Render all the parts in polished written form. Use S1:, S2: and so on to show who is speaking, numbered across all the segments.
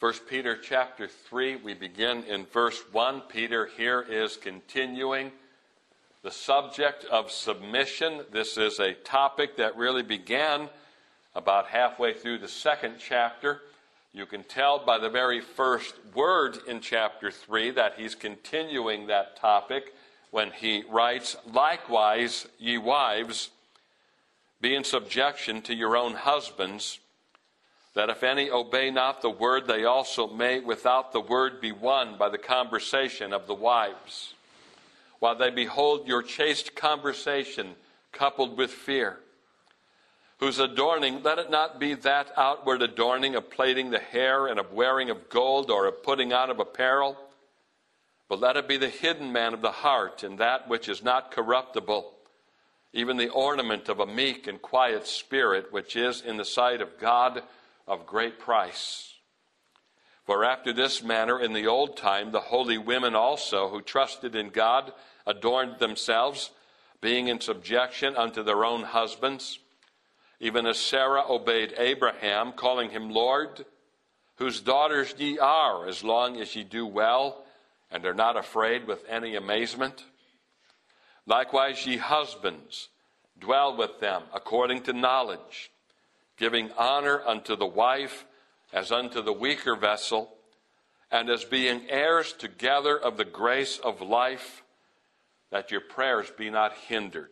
S1: 1 Peter chapter 3, we begin in verse 1. Peter here is continuing the subject of submission. This is a topic that really began about halfway through the second chapter. You can tell by the very first word in chapter 3 that he's continuing that topic when he writes, "Likewise, ye wives, be in subjection to your own husbands, that if any obey not the word, they also may without the word be won by the conversation of the wives, while they behold your chaste conversation coupled with fear, whose adorning, let it not be that outward adorning of plaiting the hair and of wearing of gold or of putting on of apparel, but let it be the hidden man of the heart, and that which is not corruptible, even the ornament of a meek and quiet spirit, which is in the sight of God of great price. For after this manner in the old time the holy women also, who trusted in God, adorned themselves, being in subjection unto their own husbands, even as Sarah obeyed Abraham, calling him Lord, whose daughters ye are, as long as ye do well, and are not afraid with any amazement. Likewise ye husbands, dwell with them according to knowledge, giving honor unto the wife as unto the weaker vessel, and as being heirs together of the grace of life, that your prayers be not hindered.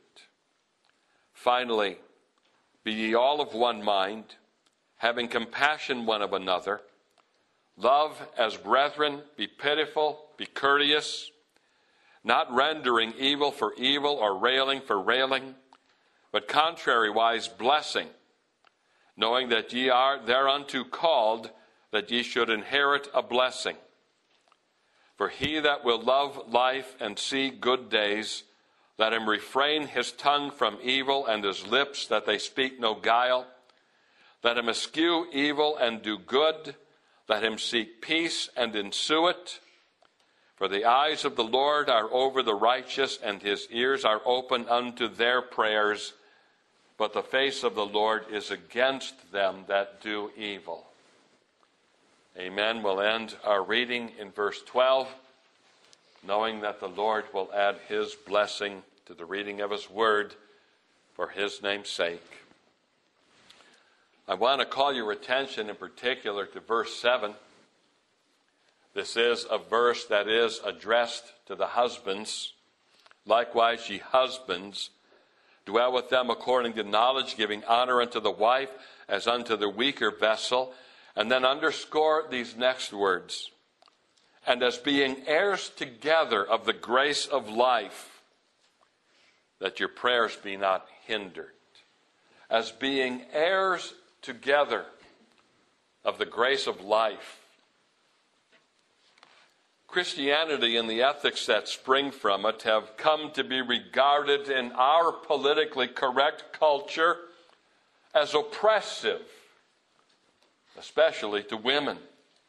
S1: Finally, be ye all of one mind, having compassion one of another. Love as brethren, be pitiful, be courteous, not rendering evil for evil or railing for railing, but contrariwise blessing, knowing that ye are thereunto called, that ye should inherit a blessing. For he that will love life and see good days, let him refrain his tongue from evil and his lips that they speak no guile. Let him eschew evil and do good. Let him seek peace and ensue it. For the eyes of the Lord are over the righteous, and his ears are open unto their prayers. But the face of the Lord is against them that do evil." Amen. We'll end our reading in verse 12, knowing that the Lord will add his blessing to the reading of his word for his name's sake. I want to call your attention in particular to verse 7. This is a verse that is addressed to the husbands. "Likewise, ye husbands, dwell with them according to knowledge, giving honor unto the wife as unto the weaker vessel." And then underscore these next words. "And as being heirs together of the grace of life, that your prayers be not hindered." As being heirs together of the grace of life. Christianity and the ethics that spring from it have come to be regarded in our politically correct culture as oppressive, especially to women.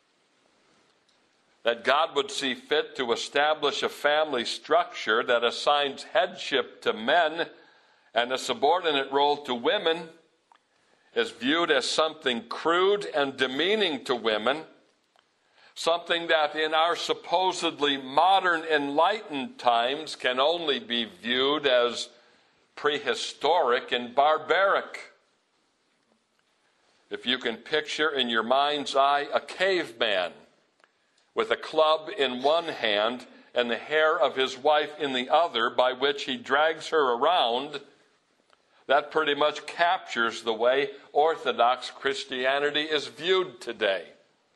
S1: That God would see fit to establish a family structure that assigns headship to men and a subordinate role to women is viewed as something crude and demeaning to women, something that in our supposedly modern enlightened times can only be viewed as prehistoric and barbaric. If you can picture in your mind's eye a caveman with a club in one hand and the hair of his wife in the other, by which he drags her around, that pretty much captures the way Orthodox Christianity is viewed today.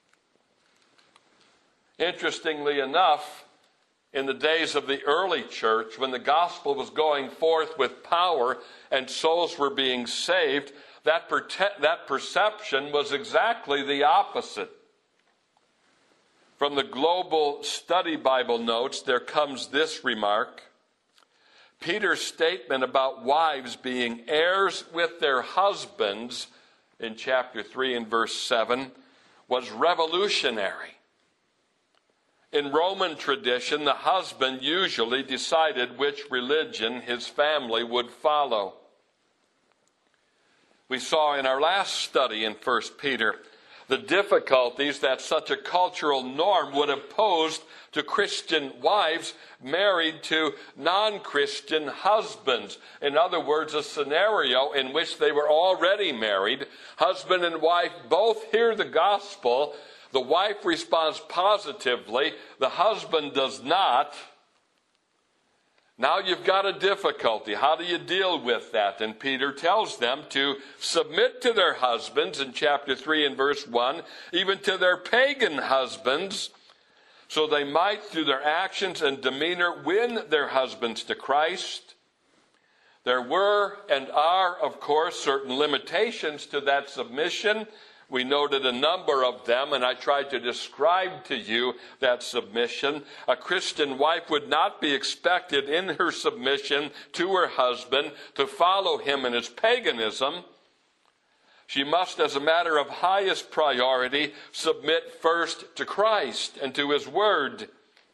S1: Interestingly enough, in the days of the early church, when the gospel was going forth with power and souls were being saved, that perception was exactly the opposite. From the Global Study Bible Notes, there comes this remark. Peter's statement about wives being heirs with their husbands in chapter 3 and verse 7 was revolutionary. In Roman tradition, the husband usually decided which religion his family would follow. We saw in our last study in 1 Peter the difficulties that such a cultural norm would have posed to Christian wives married to non-Christian husbands. In other words, a scenario in which they were already married. Husband and wife both hear the gospel. The wife responds positively. The husband does not. Now you've got a difficulty. How do you deal with that? And Peter tells them to submit to their husbands in chapter 3 and verse 1, even to their pagan husbands, so they might, through their actions and demeanor, win their husbands to Christ. There were and are, of course, certain limitations to that submission. We noted a number of them, and I tried to describe to you that submission. A Christian wife would not be expected in her submission to her husband to follow him in his paganism. She must, as a matter of highest priority, submit first to Christ and to his word.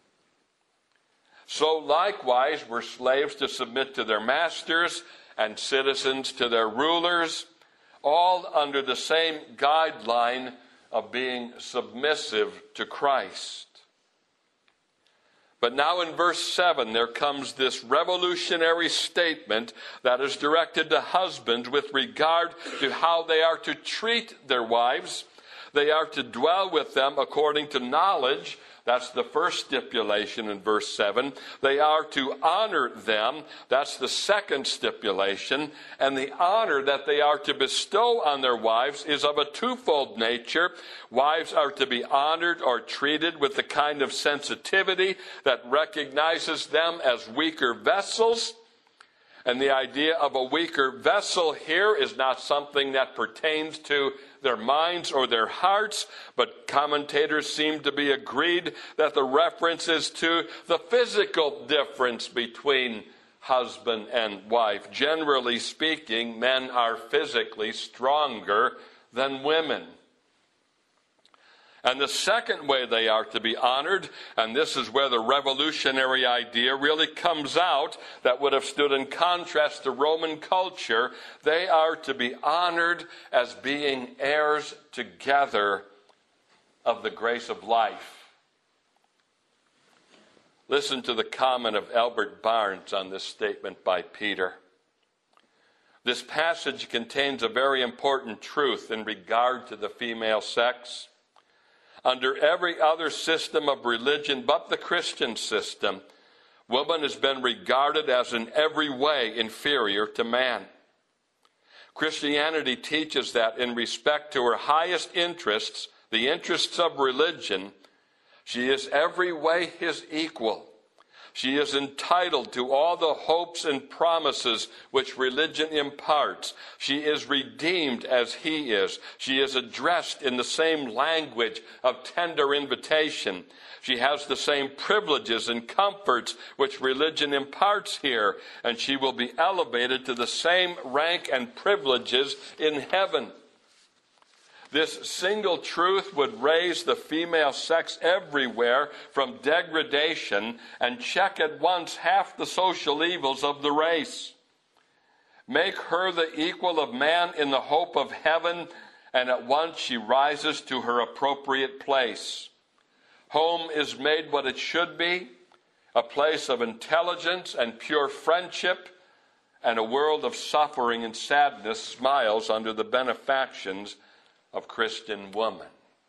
S1: So likewise were slaves to submit to their masters and citizens to their rulers, all under the same guideline of being submissive to Christ. But now in verse 7, there comes this revolutionary statement that is directed to husbands with regard to how they are to treat their wives. They are to dwell with them according to knowledge. That's the first stipulation in verse 7. They are to honor them. That's the second stipulation. And the honor that they are to bestow on their wives is of a twofold nature. Wives are to be honored or treated with the kind of sensitivity that recognizes them as weaker vessels. And the idea of a weaker vessel here is not something that pertains to their minds or their hearts, but commentators seem to be agreed that the reference is to the physical difference between husband and wife. Generally speaking, men are physically stronger than women. And the second way they are to be honored, and this is where the revolutionary idea really comes out that would have stood in contrast to Roman culture, they are to be honored as being heirs together of the grace of life. Listen to the comment of Albert Barnes on this statement by Peter. This passage contains a very important truth in regard to the female sex. Under every other system of religion but the Christian system, woman has been regarded as in every way inferior to man. Christianity teaches that in respect to her highest interests, the interests of religion, she is every way his equal. She is entitled to all the hopes and promises which religion imparts. She is redeemed as he is. She is addressed in the same language of tender invitation. She has the same privileges and comforts which religion imparts here, and she will be elevated to the same rank and privileges in heaven. This single truth would raise the female sex everywhere from degradation and check at once half the social evils of the race. Make her the equal of man in the hope of heaven, and at once she rises to her appropriate place. Home is made what it should be, a place of intelligence and pure friendship, and a world of suffering and sadness smiles under the benefactions of Christian woman.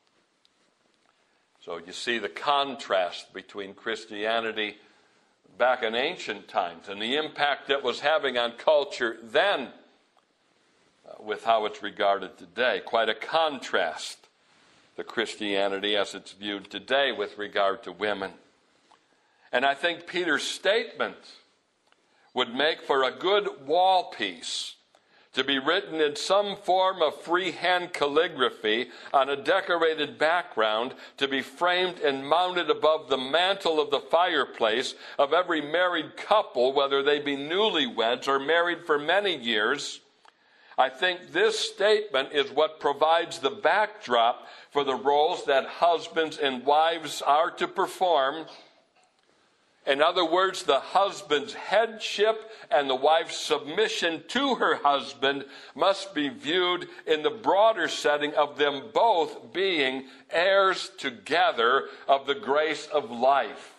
S1: So you see the contrast between Christianity back in ancient times and the impact it was having on culture then with how it's regarded today. Quite a contrast, the Christianity as it's viewed today with regard to women. And I think Peter's statement would make for a good wall piece to be written in some form of freehand calligraphy on a decorated background, to be framed and mounted above the mantel of the fireplace of every married couple, whether they be newlyweds or married for many years. I think this statement is what provides the backdrop for the roles that husbands and wives are to perform In other words, the husband's headship and the wife's submission to her husband must be viewed in the broader setting of them both being heirs together of the grace of life.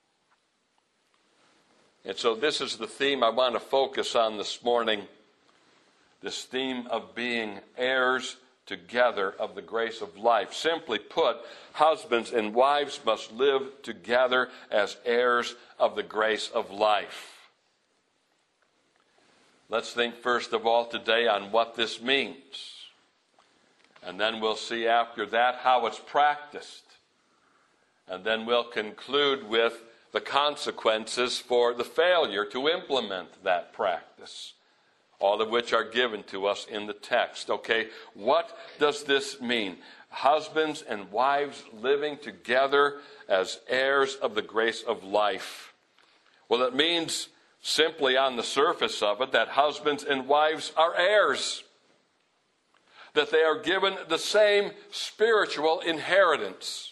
S1: And so this is the theme I want to focus on this morning, this theme of being heirs together of the grace of life. Simply put, husbands and wives must live together as heirs of the grace of life. Let's think first of all today on what this means. And then we'll see after that how it's practiced. And then we'll conclude with the consequences for the failure to implement that practice, all of which are given to us in the text. Okay, what does this mean? Husbands and wives living together as heirs of the grace of life. Well, it means simply on the surface of it that husbands and wives are heirs, that they are given the same spiritual inheritance.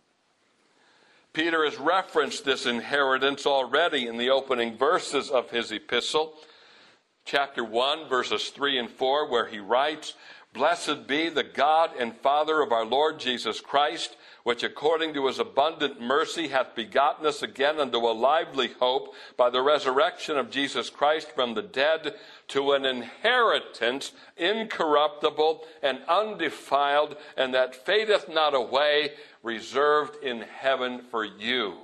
S1: Peter has referenced this inheritance already in the opening verses of his epistle, chapter 1, verses 3 and 4, where he writes, "Blessed be the God and Father of our Lord Jesus Christ, which according to his abundant mercy hath begotten us again unto a lively hope by the resurrection of Jesus Christ from the dead, to an inheritance incorruptible and undefiled, and that fadeth not away, reserved in heaven for you."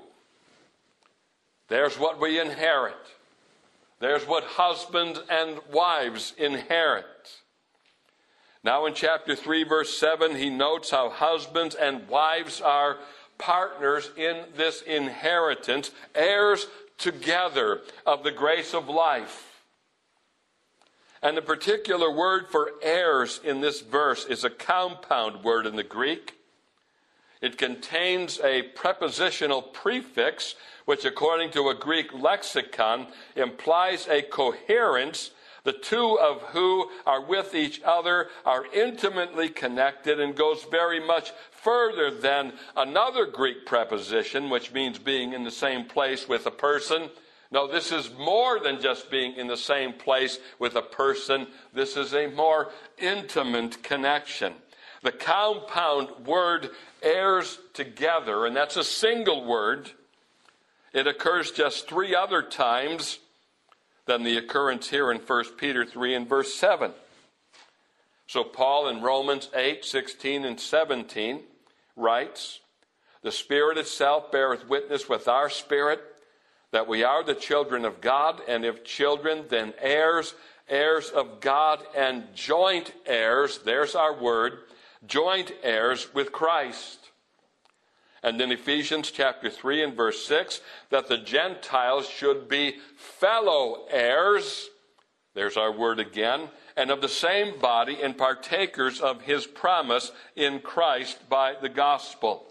S1: There's what we inherit. There's what husbands and wives inherit. Now in chapter 3, verse 7, he notes how husbands and wives are partners in this inheritance, heirs together of the grace of life. And the particular word for heirs in this verse is a compound word in the Greek. It contains a prepositional prefix, which according to a Greek lexicon implies a coherence. The two of who are with each other are intimately connected and goes very much further than another Greek preposition, which means being in the same place with a person. No, this is more than just being in the same place with a person. This is a more intimate connection. The compound word heirs together, and that's a single word. It occurs just 3 other times than the occurrence here in 1 Peter 3 and verse 7. So Paul in Romans 8, 16 and 17 writes, "The Spirit itself beareth witness with our spirit that we are the children of God, and if children, then heirs, heirs of God, and joint heirs," there's our word, joint heirs with Christ. And in Ephesians chapter 3 and verse 6, that the Gentiles should be fellow heirs, there's our word again, and of the same body and partakers of his promise in Christ by the gospel.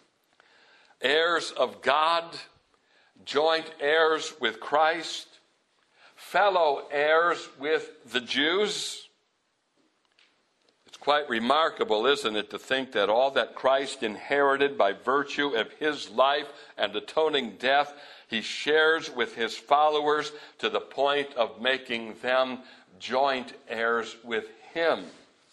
S1: Heirs of God, joint heirs with Christ, fellow heirs with the Jews. It's quite remarkable, isn't it, to think that all that Christ inherited by virtue of his life and atoning death, he shares with his followers to the point of making them joint heirs with him.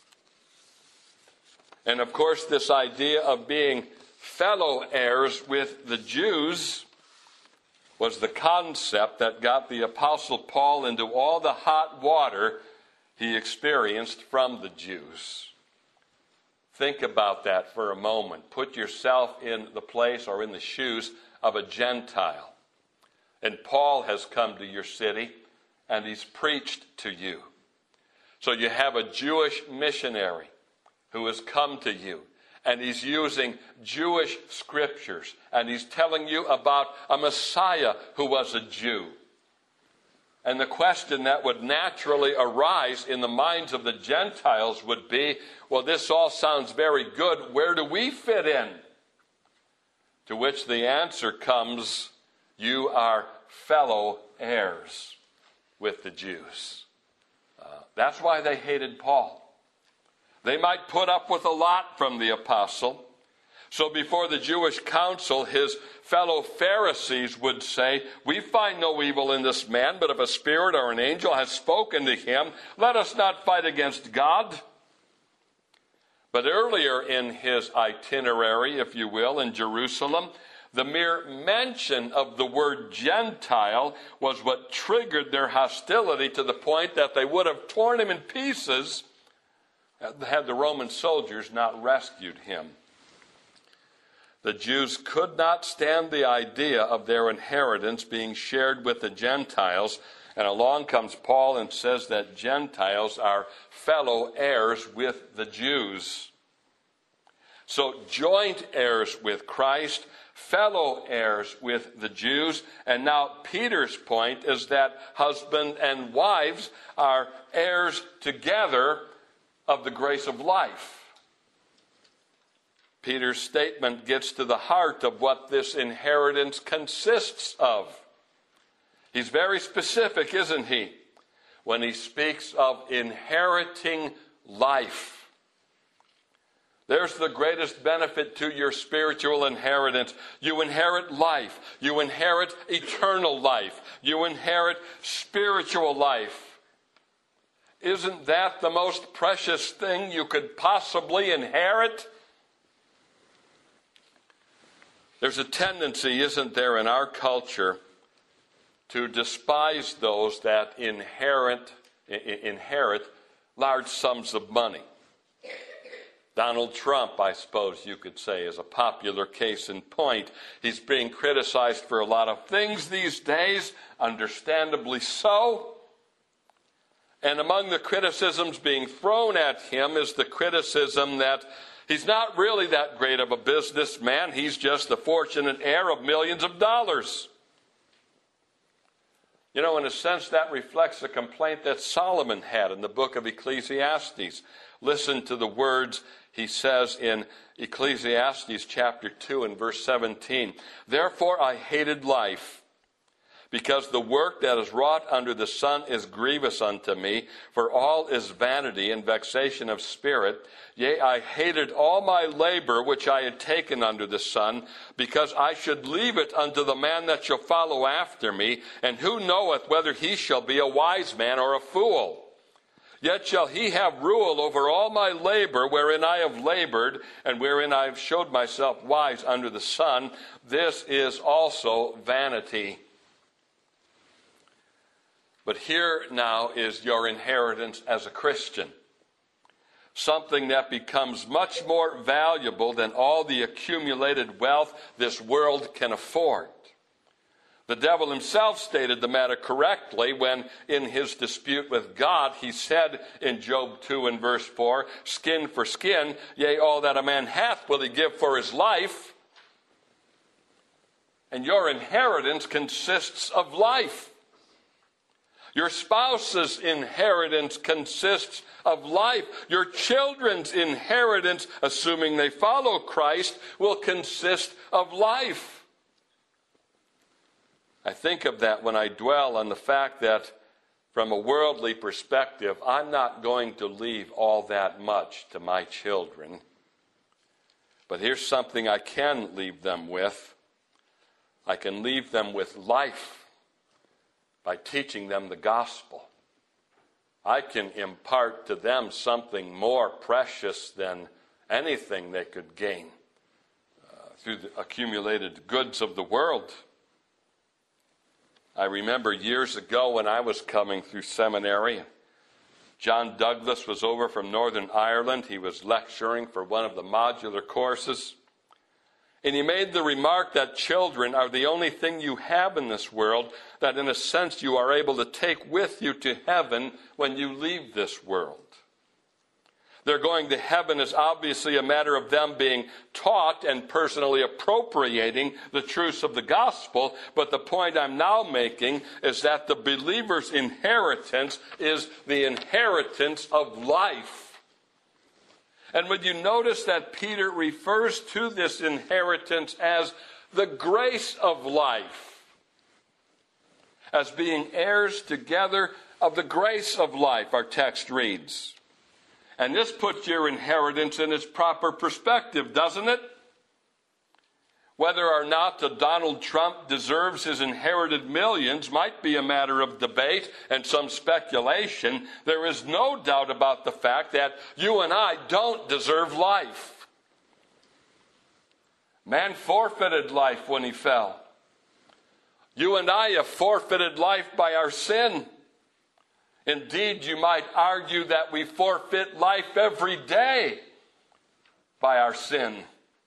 S1: And of course, this idea of being fellow heirs with the Jews was the concept that got the Apostle Paul into all the hot water he experienced from the Jews. Think about that for a moment. Put yourself in the place or in the shoes of a Gentile. And Paul has come to your city and he's preached to you. So you have a Jewish missionary who has come to you, and he's using Jewish scriptures, and he's telling you about a Messiah who was a Jew. And the question that would naturally arise in the minds of the Gentiles would be, well, this all sounds very good. Where do we fit in? To which the answer comes, you are fellow heirs with the Jews. That's why they hated Paul. They might put up with a lot from the apostle, So before the Jewish council, his fellow Pharisees would say, "We find no evil in this man, but if a spirit or an angel has spoken to him, let us not fight against God." But earlier in his itinerary, if you will, in Jerusalem, the mere mention of the word Gentile was what triggered their hostility to the point that they would have torn him in pieces had the Roman soldiers not rescued him. The Jews could not stand the idea of their inheritance being shared with the Gentiles, and along comes Paul and says that Gentiles are fellow heirs with the Jews. So joint heirs with Christ, fellow heirs with the Jews, and now Peter's point is that husband and wives are heirs together of the grace of life. Peter's statement gets to the heart of what this inheritance consists of. He's very specific, isn't he, when he speaks of inheriting life. There's the greatest benefit to your spiritual inheritance. You inherit life. You inherit eternal life. You inherit spiritual life. Isn't that the most precious thing you could possibly inherit? There's a tendency, isn't there, in our culture to despise those that inherit large sums of money. Donald Trump, I suppose you could say, is a popular case in point. He's being criticized for a lot of things these days, understandably so. And among the criticisms being thrown at him is the criticism that he's not really that great of a businessman. He's just the fortunate heir of millions of dollars. You know, in a sense, that reflects a complaint that Solomon had in the book of Ecclesiastes. Listen to the words he says in Ecclesiastes chapter 2 and verse 17. "Therefore I hated life, because the work that is wrought under the sun is grievous unto me, for all is vanity and vexation of spirit. Yea, I hated all my labor which I had taken under the sun, because I should leave it unto the man that shall follow after me, and who knoweth whether he shall be a wise man or a fool? Yet shall he have rule over all my labor wherein I have labored, and wherein I have showed myself wise under the sun. This is also vanity." But here now is your inheritance as a Christian. Something that becomes much more valuable than all the accumulated wealth this world can afford. The devil himself stated the matter correctly when, in his dispute with God, he said in Job 2 and verse 4, "Skin for skin, yea, all that a man hath will he give for his life." And your inheritance consists of life. Your spouse's inheritance consists of life. Your children's inheritance, assuming they follow Christ, will consist of life. I think of that when I dwell on the fact that from a worldly perspective, I'm not going to leave all that much to my children. But here's something I can leave them with. I can leave them with life by teaching them the gospel. I can impart to them something more precious than anything they could gain through the accumulated goods of the world. I remember years ago when I was coming through seminary, John Douglas was over from Northern Ireland. He was lecturing for one of the modular courses. And he made the remark that children are the only thing you have in this world that in a sense you are able to take with you to heaven when you leave this world. Their going to heaven is obviously a matter of them being taught and personally appropriating the truths of the gospel. But the point I'm now making is that the believer's inheritance is the inheritance of life. And would you notice that Peter refers to this inheritance as the grace of life, as being heirs together of the grace of life, our text reads. And this puts your inheritance in its proper perspective, doesn't it? Whether or not Donald Trump deserves his inherited millions might be a matter of debate and some speculation. There is no doubt about the fact that you and I don't deserve life. Man forfeited life when he fell. You and I have forfeited life by our sin. Indeed, you might argue that we forfeit life every day by our sin.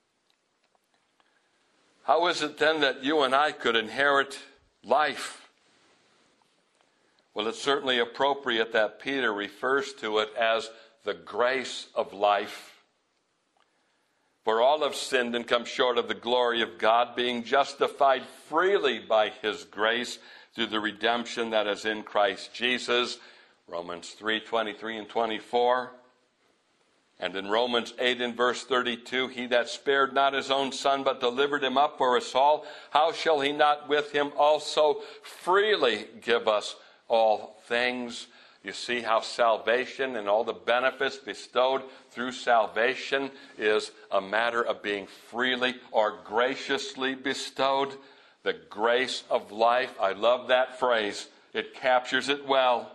S1: How is it then that you and I could inherit life? Well, it's certainly appropriate that Peter refers to it as the grace of life. For all have sinned and come short of the glory of God, being justified freely by his grace through the redemption that is in Christ Jesus. Romans 3:23 and 24. And in Romans 8 and verse 32, he that spared not his own son, but delivered him up for us all, how shall he not with him also freely give us all things? You see how salvation and all the benefits bestowed through salvation is a matter of being freely or graciously bestowed. The grace of life, I love that phrase. It captures it well.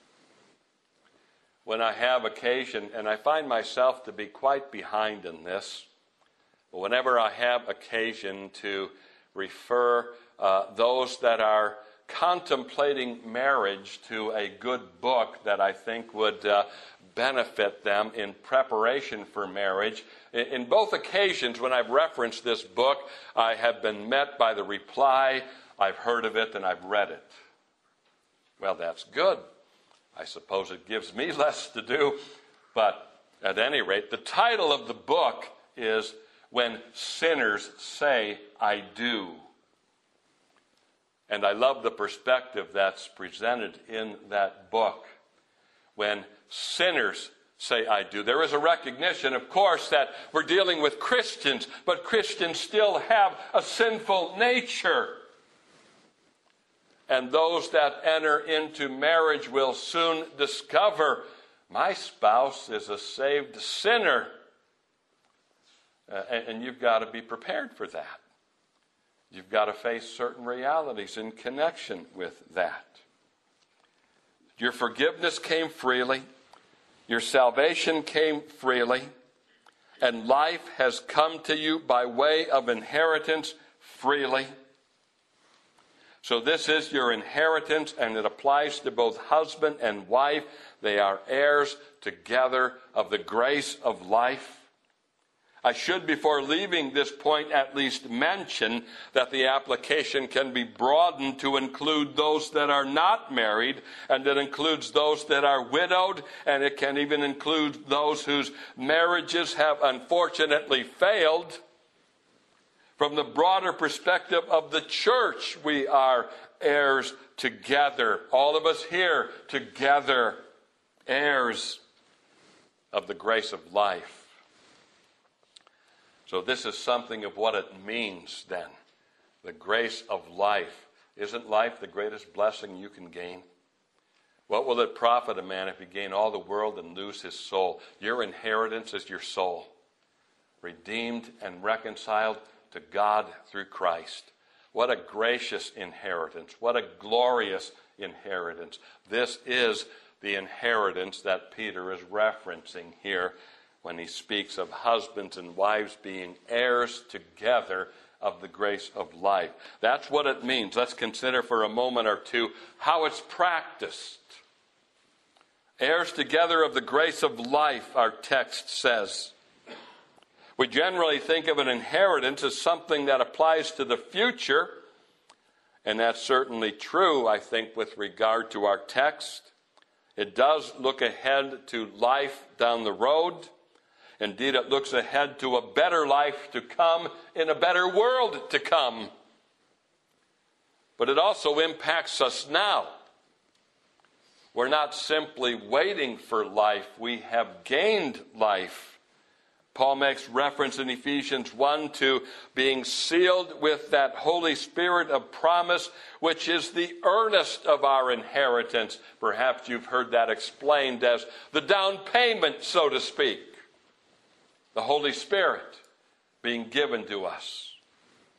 S1: When I have occasion, and I find myself to be quite behind in this, but whenever I have occasion to refer those that are contemplating marriage to a good book that I think would benefit them in preparation for marriage, in both occasions when I've referenced this book, I have been met by the reply, I've heard of it and I've read it. Well, that's good. I suppose it gives me less to do, but at any rate, the title of the book is When Sinners Say, I Do. And I love the perspective that's presented in that book. When sinners say, I do. There is a recognition, of course, that we're dealing with Christians, but Christians still have a sinful nature. And those that enter into marriage will soon discover, my spouse is a saved sinner. And you've got to be prepared for that. You've got to face certain realities in connection with that. Your forgiveness came freely. Your salvation came freely. And life has come to you by way of inheritance freely. So this is your inheritance, and it applies to both husband and wife. They are heirs together of the grace of life. I should, before leaving this point, at least mention that the application can be broadened to include those that are not married, and it includes those that are widowed, and it can even include those whose marriages have unfortunately failed. From the broader perspective of the church, we are heirs together. All of us here together, heirs of the grace of life. So this is something of what it means then. The grace of life. Isn't life the greatest blessing you can gain? What will it profit a man if he gain all the world and lose his soul? Your inheritance is your soul. Redeemed and reconciled to God through Christ. What a gracious inheritance. What a glorious inheritance. This is the inheritance that Peter is referencing here when he speaks of husbands and wives being heirs together of the grace of life. That's what it means. Let's consider for a moment or two how it's practiced. Heirs together of the grace of life, our text says. We generally think of an inheritance as something that applies to the future, and that's certainly true, I think, with regard to our text. It does look ahead to life down the road. Indeed, it looks ahead to a better life to come in a better world to come. But it also impacts us now. We're not simply waiting for life. We have gained life. Paul makes reference in Ephesians 1 to being sealed with that Holy Spirit of promise, which is the earnest of our inheritance. Perhaps you've heard that explained as the down payment, so to speak. The Holy Spirit being given to us.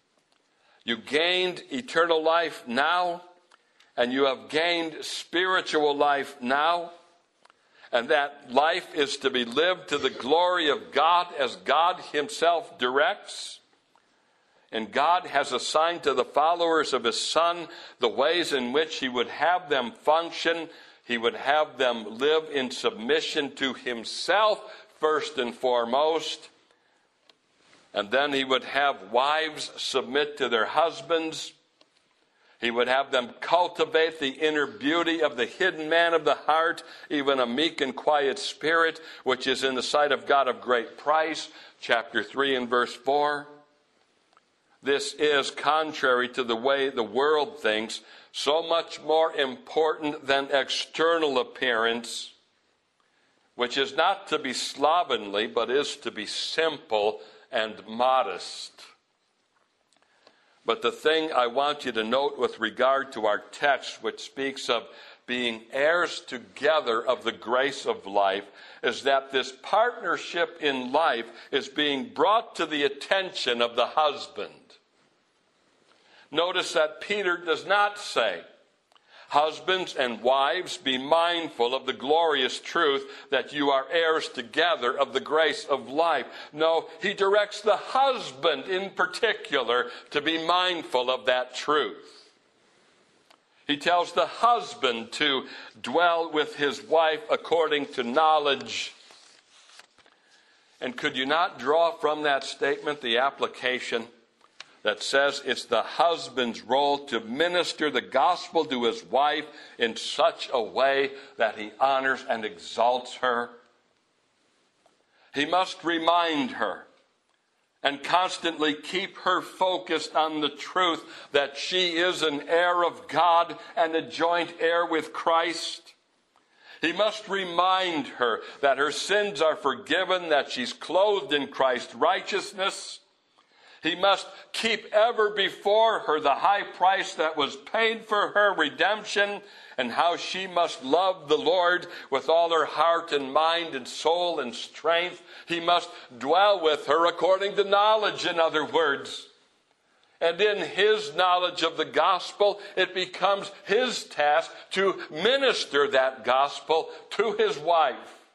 S1: You gained eternal life now, and you have gained spiritual life now, and that life is to be lived to the glory of God as God himself directs. And God has assigned to the followers of his Son the ways in which he would have them function. He would have them live in submission to himself first and foremost. And then he would have wives submit to their husbands. He would have them cultivate the inner beauty of the hidden man of the heart, even a meek and quiet spirit, which is in the sight of God of great price. Chapter 3 and verse 4. This is contrary to the way the world thinks, so much more important than external appearance, which is not to be slovenly, but is to be simple and modest. But the thing I want you to note with regard to our text, which speaks of being heirs together of the grace of life, is that this partnership in life is being brought to the attention of the husband. Notice that Peter does not say, husbands and wives, be mindful of the glorious truth that you are heirs together of the grace of life. No, he directs the husband in particular to be mindful of that truth. He tells the husband to dwell with his wife according to knowledge. And could you not draw from that statement the application that says it's the husband's role to minister the gospel to his wife in such a way that he honors and exalts her? He must remind her and constantly keep her focused on the truth that she is an heir of God and a joint heir with Christ. He must remind her that her sins are forgiven, that she's clothed in Christ's righteousness. He must keep ever before her the high price that was paid for her redemption, and how she must love the Lord with all her heart and mind and soul and strength. He must dwell with her according to knowledge, in other words. And in his knowledge of the gospel, it becomes his task to minister that gospel to his wife.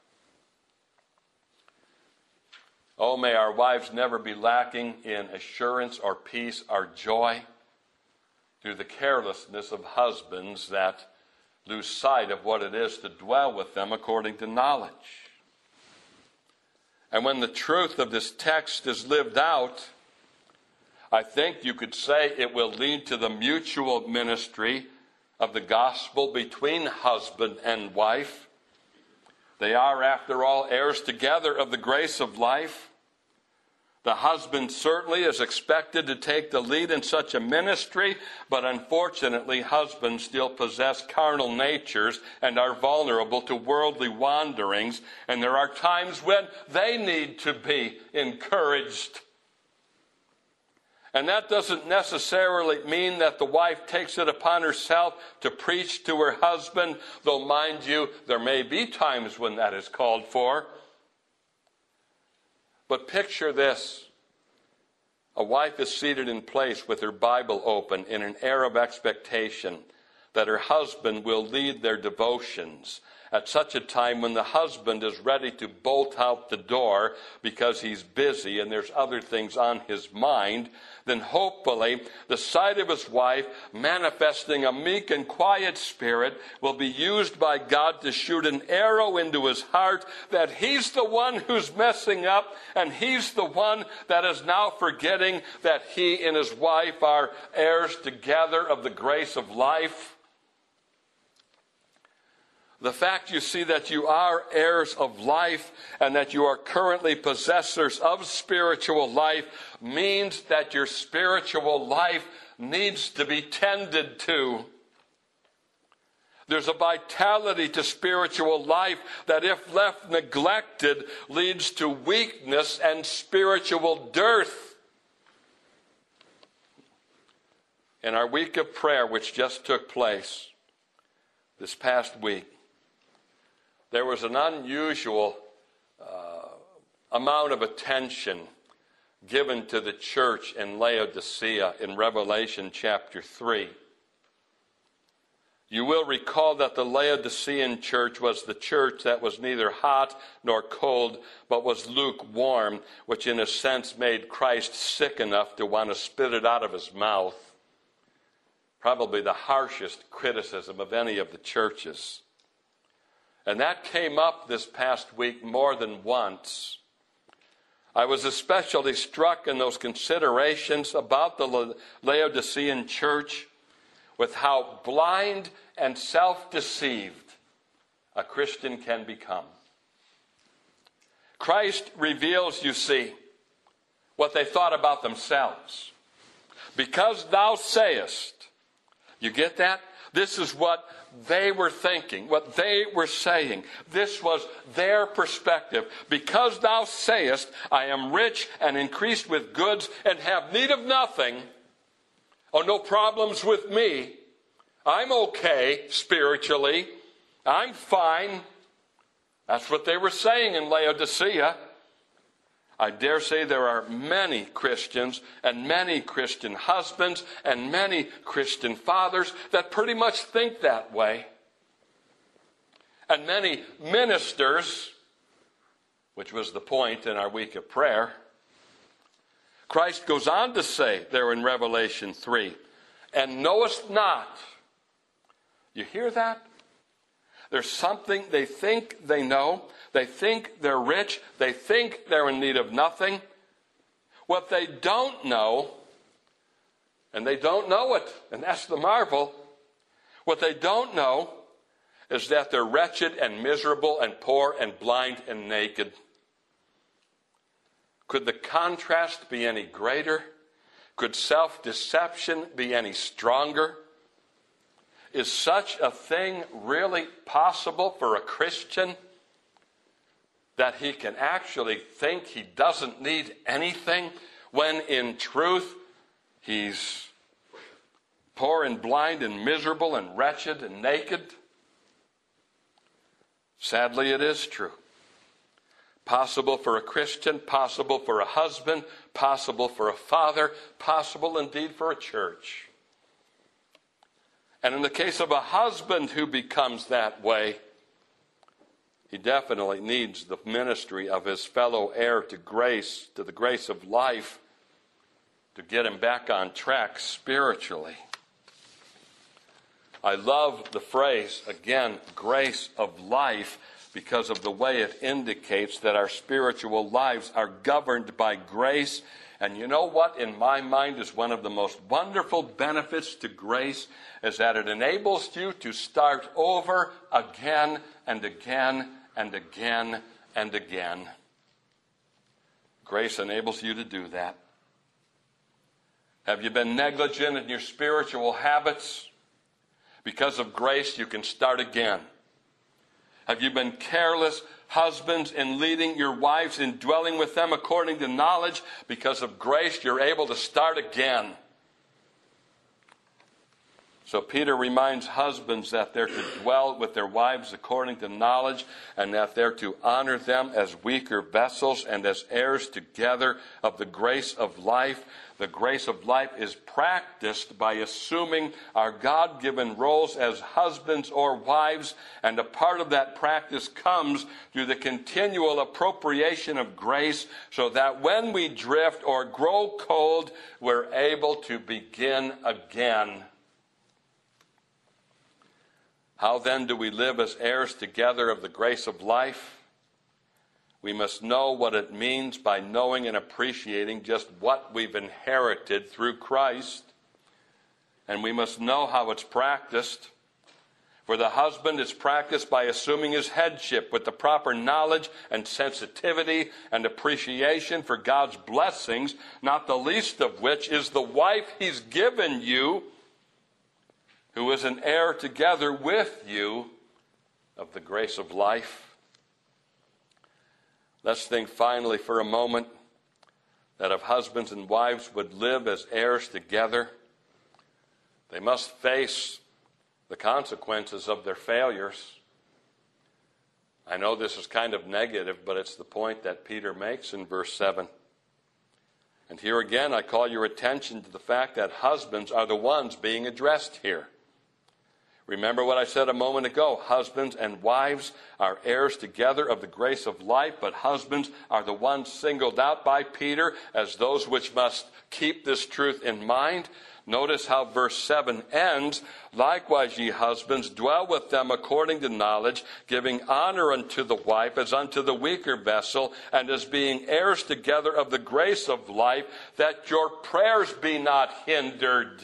S1: Oh, may our wives never be lacking in assurance or peace or joy through the carelessness of husbands that lose sight of what it is to dwell with them according to knowledge. And when the truth of this text is lived out, I think you could say it will lead to the mutual ministry of the gospel between husband and wife. They are, after all, heirs together of the grace of life. The husband certainly is expected to take the lead in such a ministry, but unfortunately, husbands still possess carnal natures and are vulnerable to worldly wanderings, and there are times when they need to be encouraged. And that doesn't necessarily mean that the wife takes it upon herself to preach to her husband, though, mind you, there may be times when that is called for. But picture this. A wife is seated in place with her Bible open in an air of expectation that her husband will lead their devotions at such a time when the husband is ready to bolt out the door because he's busy and there's other things on his mind. Then hopefully the sight of his wife manifesting a meek and quiet spirit will be used by God to shoot an arrow into his heart that he's the one who's messing up, and he's the one that is now forgetting that he and his wife are heirs together of the grace of life. The fact, you see, that you are heirs of life and that you are currently possessors of spiritual life means that your spiritual life needs to be tended to. There's a vitality to spiritual life that, if left neglected, leads to weakness and spiritual dearth. In our week of prayer, which just took place this past week, there was an unusual amount of attention given to the church in Laodicea in Revelation chapter 3. You will recall that the Laodicean church was the church that was neither hot nor cold, but was lukewarm, which in a sense made Christ sick enough to want to spit it out of his mouth. Probably the harshest criticism of any of the churches. And that came up this past week more than once. I was especially struck in those considerations about the Laodicean church with how blind and self-deceived a Christian can become. Christ reveals, you see, what they thought about themselves. Because thou sayest, you get that? This is what they were thinking, what they were saying. This was their perspective. Because thou sayest, I am rich and increased with goods and have need of nothing. Oh, no problems with me. I'm okay spiritually. I'm fine. That's what they were saying in Laodicea. I dare say there are many Christians and many Christian husbands and many Christian fathers that pretty much think that way. And many ministers, which was the point in our week of prayer. Christ goes on to say there in Revelation 3, and knowest not. You hear that? There's something they think they know. They think they're rich. They think they're in need of nothing. What they don't know, and they don't know it, and that's the marvel. What they don't know is that they're wretched and miserable and poor and blind and naked. Could the contrast be any greater? Could self-deception be any stronger? Is such a thing really possible for a Christian? That he can actually think he doesn't need anything when in truth he's poor and blind and miserable and wretched and naked? Sadly, it is true. Possible for a Christian, possible for a husband, possible for a father, possible indeed for a church. And in the case of a husband who becomes that way, he definitely needs the ministry of his fellow heir to grace, to the grace of life, to get him back on track spiritually. I love the phrase, again, grace of life, because of the way it indicates that our spiritual lives are governed by grace. And you know what, in my mind, is one of the most wonderful benefits to grace, is that it enables you to start over again and again and again and again. Grace enables you to do that. Have you been negligent in your spiritual habits? Because of grace, you can start again. Have you been careless husbands in leading your wives, in dwelling with them according to knowledge? Because of grace, you're able to start again. So Peter reminds husbands that they're to dwell with their wives according to knowledge, and that they're to honor them as weaker vessels and as heirs together of the grace of life. The grace of life is practiced by assuming our God-given roles as husbands or wives, and a part of that practice comes through the continual appropriation of grace, so that when we drift or grow cold, we're able to begin again. How then do we live as heirs together of the grace of life? We must know what it means by knowing and appreciating just what we've inherited through Christ. And we must know how it's practiced. For the husband, it's practiced by assuming his headship with the proper knowledge and sensitivity and appreciation for God's blessings, not the least of which is the wife he's given you, who is an heir together with you of the grace of life. Let's think finally for a moment that if husbands and wives would live as heirs together, they must face the consequences of their failures. I know this is kind of negative, but it's the point that Peter makes in verse 7. And here again, I call your attention to the fact that husbands are the ones being addressed here. Remember what I said a moment ago. Husbands and wives are heirs together of the grace of life, but husbands are the ones singled out by Peter as those which must keep this truth in mind. Notice how verse 7 ends. Likewise, ye husbands, dwell with them according to knowledge, giving honor unto the wife as unto the weaker vessel, and as being heirs together of the grace of life, that your prayers be not hindered.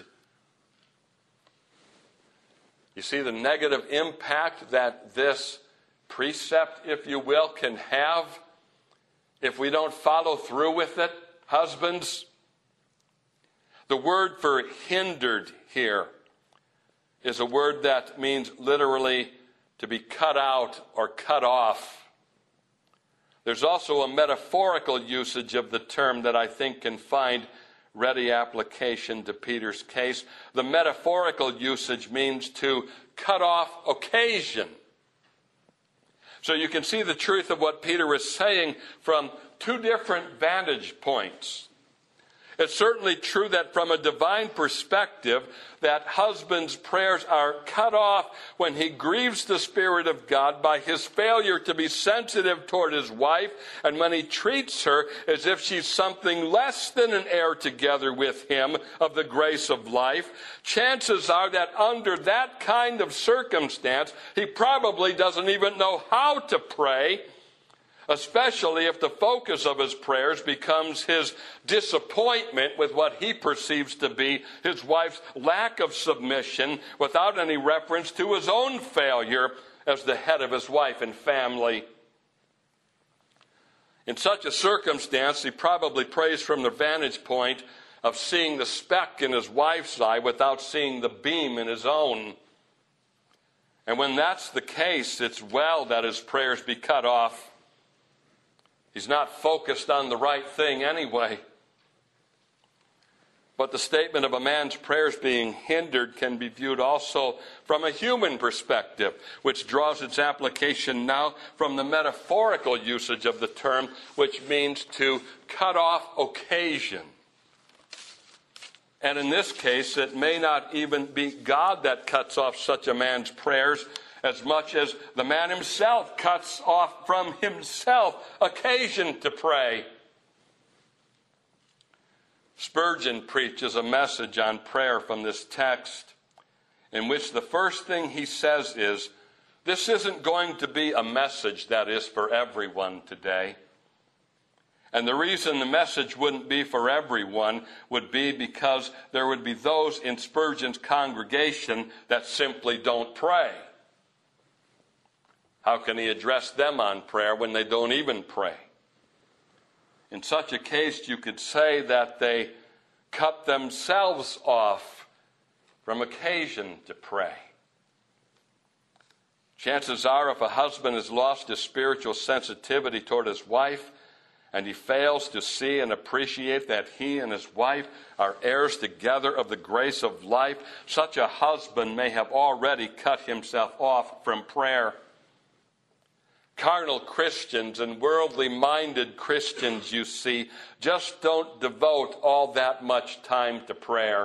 S1: You see the negative impact that this precept, if you will, can have if we don't follow through with it, husbands? The word for hindered here is a word that means literally to be cut out or cut off. There's also a metaphorical usage of the term that I think can find ready application to Peter's case. The metaphorical usage means to cut off occasion. So you can see the truth of what Peter is saying from two different vantage points. It's certainly true that from a divine perspective, that husband's prayers are cut off when he grieves the Spirit of God by his failure to be sensitive toward his wife, and when he treats her as if she's something less than an heir together with him of the grace of life. Chances are that under that kind of circumstance, he probably doesn't even know how to pray, especially if the focus of his prayers becomes his disappointment with what he perceives to be his wife's lack of submission, without any reference to his own failure as the head of his wife and family. In such a circumstance, he probably prays from the vantage point of seeing the speck in his wife's eye without seeing the beam in his own. And when that's the case, it's well that his prayers be cut off. He's not focused on the right thing anyway. But the statement of a man's prayers being hindered can be viewed also from a human perspective, which draws its application now from the metaphorical usage of the term, which means to cut off occasion. And in this case, it may not even be God that cuts off such a man's prayers, as much as the man himself cuts off from himself occasion to pray. Spurgeon preaches a message on prayer from this text, in which the first thing he says is, this isn't going to be a message that is for everyone today. And the reason the message wouldn't be for everyone would be because there would be those in Spurgeon's congregation that simply don't pray. How can he address them on prayer when they don't even pray? In such a case, you could say that they cut themselves off from occasion to pray. Chances are, if a husband has lost his spiritual sensitivity toward his wife, and he fails to see and appreciate that he and his wife are heirs together of the grace of life, such a husband may have already cut himself off from prayer. Carnal Christians and worldly-minded Christians, you see, just don't devote all that much time to prayer.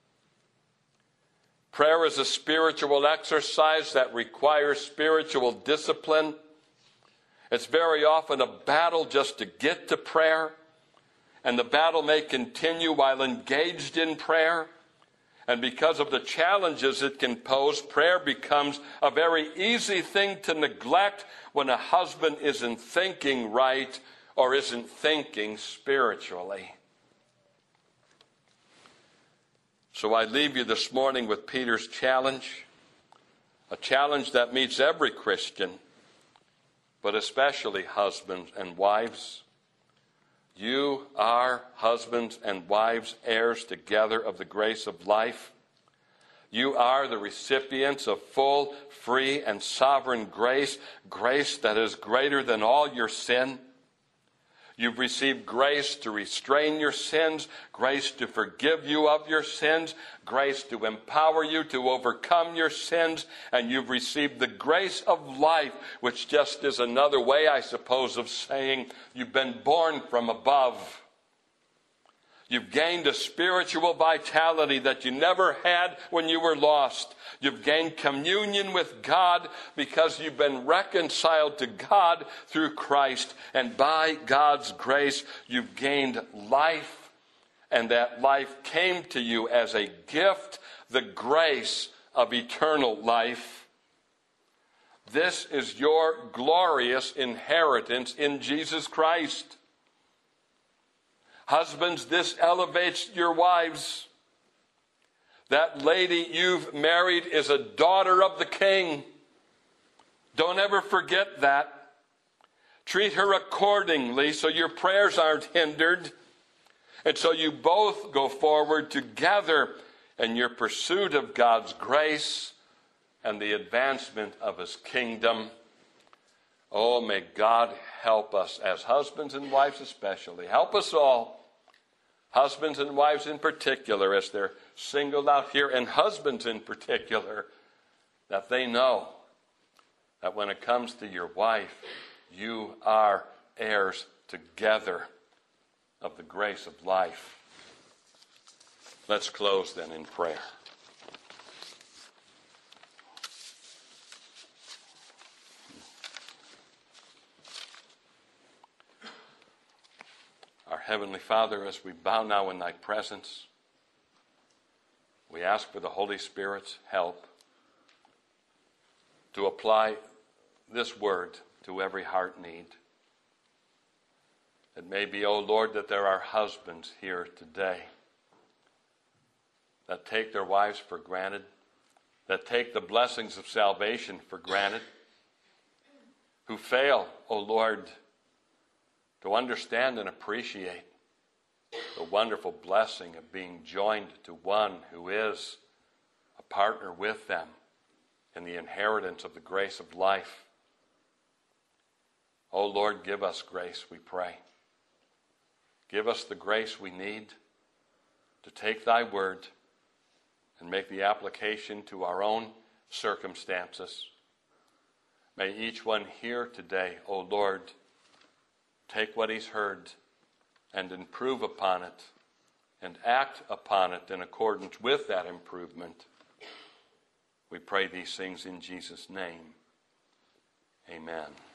S1: Prayer is a spiritual exercise that requires spiritual discipline. It's very often a battle just to get to prayer, and the battle may continue while engaged in prayer. And because of the challenges it can pose, prayer becomes a very easy thing to neglect when a husband isn't thinking right or isn't thinking spiritually. So I leave you this morning with Peter's challenge, a challenge that meets every Christian, but especially husbands and wives. You are, husbands and wives, heirs together of the grace of life. You are the recipients of full, free, and sovereign grace, grace that is greater than all your sin. You've received grace to restrain your sins, grace to forgive you of your sins, grace to empower you to overcome your sins, and you've received the grace of life, which just is another way, I suppose, of saying you've been born from above. You've gained a spiritual vitality that you never had when you were lost. You've gained communion with God because you've been reconciled to God through Christ. And by God's grace, you've gained life. And that life came to you as a gift, the grace of eternal life. This is your glorious inheritance in Jesus Christ. Husbands, this elevates your wives. That lady you've married is a daughter of the King. Don't ever forget that. Treat her accordingly so your prayers aren't hindered. And so you both go forward together in your pursuit of God's grace and the advancement of His kingdom. Oh, may God help us as husbands and wives especially. Help us all. Husbands and wives in particular, as they're singled out here, and husbands in particular, that they know that when it comes to your wife, you are heirs together of the grace of life. Let's close then in prayer. Our Heavenly Father, as we bow now in Thy presence, we ask for the Holy Spirit's help to apply this word to every heart need. It may be, O Lord, that there are husbands here today that take their wives for granted, that take the blessings of salvation for granted, who fail, O Lord, to understand and appreciate the wonderful blessing of being joined to one who is a partner with them in the inheritance of the grace of life. O Lord, give us grace, we pray. Give us the grace we need to take Thy word and make the application to our own circumstances. May each one here today, O Lord, take what he's heard and improve upon it and act upon it in accordance with that improvement. We pray these things in Jesus' name. Amen.